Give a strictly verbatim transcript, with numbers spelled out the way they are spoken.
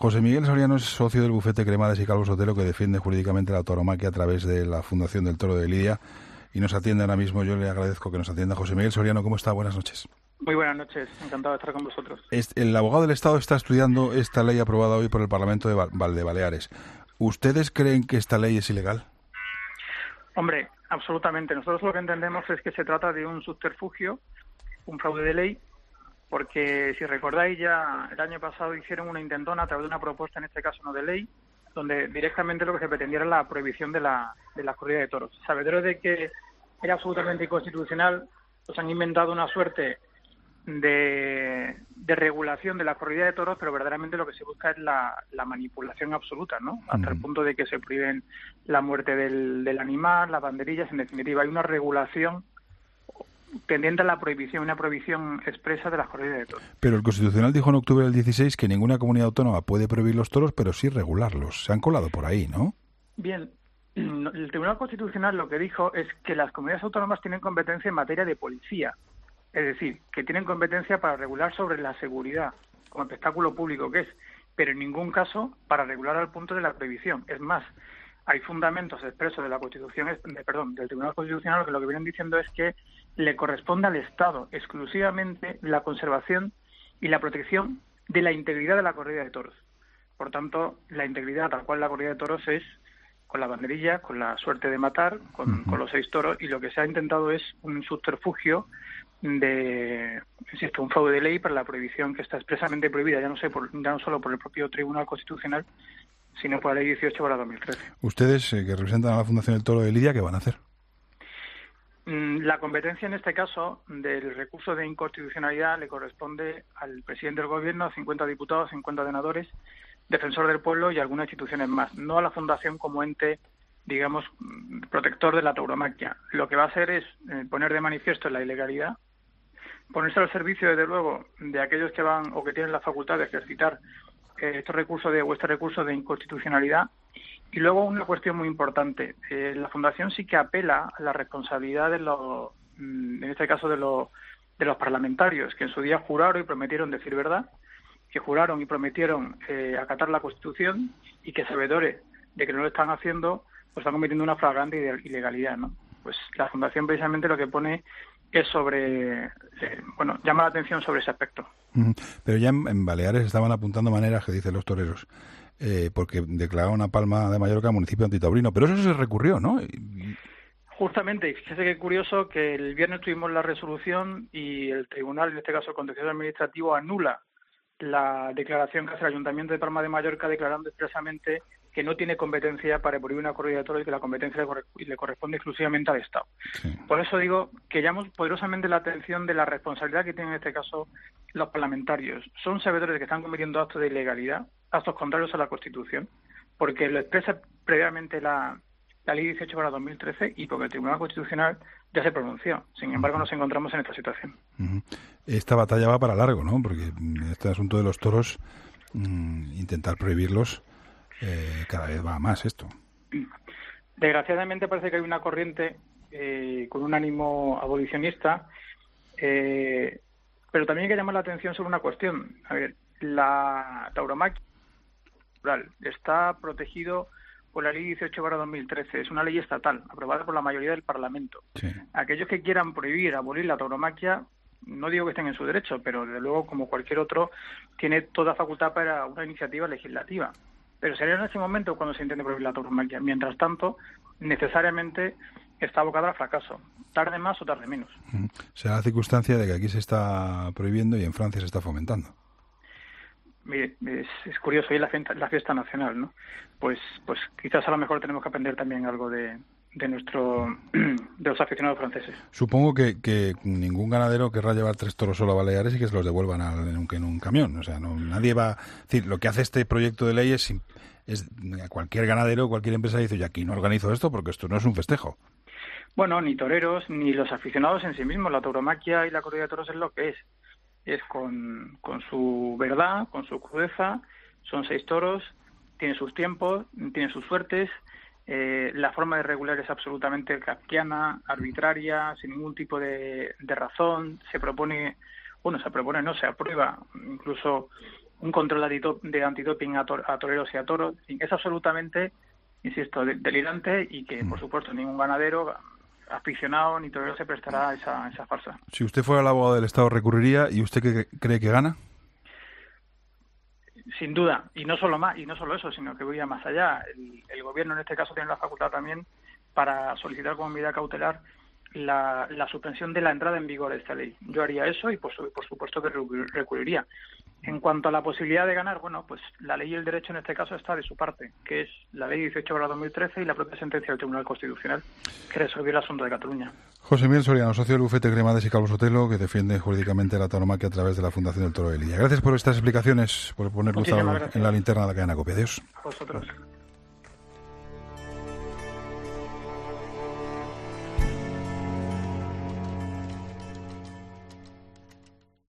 José Miguel Soriano es socio del bufete Cremades y Calvo Sotelo, que defiende jurídicamente la tauromaquia a través de la Fundación del Toro de Lidia, y nos atiende ahora mismo. Yo le agradezco que nos atienda. José Miguel Soriano, ¿cómo está? Buenas noches. Muy buenas noches, encantado de estar con vosotros. El abogado del Estado está estudiando esta ley aprobada hoy por el Parlamento de Valdebaleares. ¿Ustedes creen que esta ley es ilegal? Hombre, absolutamente. Nosotros lo que entendemos es que se trata de un subterfugio, un fraude de ley, porque si recordáis ya el año pasado hicieron una intentona a través de una propuesta, en este caso no de ley, donde directamente lo que se pretendía era la prohibición de la, de la corrida de toros. Sabedores de que era absolutamente inconstitucional, pues han inventado una suerte de, de regulación de la corrida de toros, pero verdaderamente lo que se busca es la, la manipulación absoluta, ¿no? Hasta el punto de que se prohíben la muerte del, del animal, las banderillas. En definitiva, hay una regulación tendiente a la prohibición, una prohibición expresa de las corridas de toros. Pero el Constitucional dijo en octubre del dieciséis que ninguna comunidad autónoma puede prohibir los toros, pero sí regularlos. Se han colado por ahí, ¿no? Bien, el Tribunal Constitucional lo que dijo es que las comunidades autónomas tienen competencia en materia de policía, es decir, que tienen competencia para regular sobre la seguridad como espectáculo público que es, pero en ningún caso para regular al punto de la prohibición. Es más, hay fundamentos expresos de la Constitución, de, perdón, del Tribunal Constitucional que lo que vienen diciendo es que le corresponde al Estado exclusivamente la conservación y la protección de la integridad de la corrida de toros. Por tanto, la integridad tal cual la corrida de toros es con la banderilla, con la suerte de matar, con, uh-huh. con los seis toros, y lo que se ha intentado es un subterfugio de, insisto, un fraude de ley para la prohibición que está expresamente prohibida, ya no sé, por, ya no solo por el propio Tribunal Constitucional, sino por la ley dieciocho barra dos mil trece. Ustedes, eh, que representan a la Fundación del Toro de Lidia, ¿qué van a hacer? La competencia, en este caso, del recurso de inconstitucionalidad le corresponde al presidente del Gobierno, a cincuenta diputados, cincuenta senadores, defensor del pueblo y algunas instituciones más, no a la Fundación como ente, digamos, protector de la tauromaquia. Lo que va a hacer es eh, poner de manifiesto la ilegalidad, ponerse al servicio, desde luego, de aquellos que van o que tienen la facultad de ejercitar eh, estos recursos de, o este recurso de inconstitucionalidad. Y luego una cuestión muy importante. Eh, la Fundación sí que apela a la responsabilidad de los, en este caso de los, de los parlamentarios, que en su día juraron y prometieron decir verdad, que juraron y prometieron eh, acatar la Constitución y que sabedores de que no lo están haciendo, pues están cometiendo una flagrante ilegalidad, ¿no? Pues la Fundación precisamente lo que pone es sobre, eh, bueno, llama la atención sobre ese aspecto. Pero ya en, en Baleares estaban apuntando maneras que dicen los toreros, eh, porque declararon a Palma de Mallorca municipio antitaurino, pero eso se recurrió, ¿no? Justamente, y fíjese qué curioso que el viernes tuvimos la resolución y el tribunal, en este caso el contencioso administrativo, anula la declaración que hace el Ayuntamiento de Palma de Mallorca declarando expresamente que no tiene competencia para prohibir una corrida de toros y que la competencia le, corre- le corresponde exclusivamente al Estado. Sí. Por eso digo que llamo poderosamente la atención de la responsabilidad que tienen en este caso los parlamentarios. Son sabedores de que están cometiendo actos de ilegalidad, actos contrarios a la Constitución, porque lo expresa previamente la, la Ley dieciocho barra dos mil trece y porque el Tribunal Constitucional ya se pronunció. Sin embargo, nos encontramos en esta situación. Uh-huh. Esta batalla va para largo, ¿no? Porque este asunto de los toros, mmm, intentar prohibirlos, eh, cada vez va más esto. Desgraciadamente parece que hay una corriente eh, con un ánimo abolicionista, eh, pero también hay que llamar la atención sobre una cuestión. A ver, la tauromaquia está protegido por la Ley dieciocho barra dos mil trece, es una ley estatal, aprobada por la mayoría del Parlamento. Sí. Aquellos que quieran prohibir, abolir la tauromaquia, no digo que estén en su derecho, pero desde luego, como cualquier otro, tiene toda facultad para una iniciativa legislativa. Pero sería en ese momento cuando se intente prohibir la tauromaquia. Mientras tanto, necesariamente está abocada al fracaso, tarde más o tarde menos. Uh-huh. Será la circunstancia de que aquí se está prohibiendo y en Francia se está fomentando. Mire, es, es curioso, hoy es la fiesta, la fiesta nacional, ¿no? Pues, pues quizás a lo mejor tenemos que aprender también algo de, de nuestro, de los aficionados franceses. Supongo que, que ningún ganadero querrá llevar tres toros solo a Baleares y que se los devuelvan al, en, un, en un camión. O sea, no, nadie va a decir, lo que hace este proyecto de ley es, es a cualquier ganadero, cualquier empresa dice, yo aquí no organizo esto porque esto no es un festejo. Bueno, ni toreros, ni los aficionados en sí mismos. La tauromaquia y la corrida de toros es lo que es. Es con, con su verdad, con su crudeza, son seis toros, tiene sus tiempos, tiene sus suertes, eh, la forma de regular es absolutamente kafkiana, arbitraria, sin ningún tipo de, de razón, se propone, bueno, se propone, no, se aprueba incluso un control de, antidop- de antidoping a, tor- a toreros y a toros. En fin, es absolutamente, insisto, de- delirante y que, por supuesto, ningún ganadero aficionado ni torero se prestará a esa, a esa farsa. Si usted fuera el abogado del Estado, ¿recurriría? ¿Y usted qué cree que gana? Sin duda, y no solo más, y no solo eso, sino que voy a más allá. El, el gobierno en este caso tiene la facultad también para solicitar como medida cautelar la, la suspensión de la entrada en vigor de esta ley. Yo haría eso y por, su, por supuesto que recurriría. En cuanto a la posibilidad de ganar, bueno, pues la ley y el derecho en este caso está de su parte, que es la ley dieciocho barra dos mil trece y la propia sentencia del Tribunal Constitucional que resolvió el asunto de Cataluña. José Miguel Soriano, socio del bufete Cremades y Calvo Sotelo, que defiende jurídicamente la tauromaquia a través de la Fundación del Toro de Lidia. Gracias por estas explicaciones, por poner luz en la linterna de la cadena COPE. Adiós. A vosotros.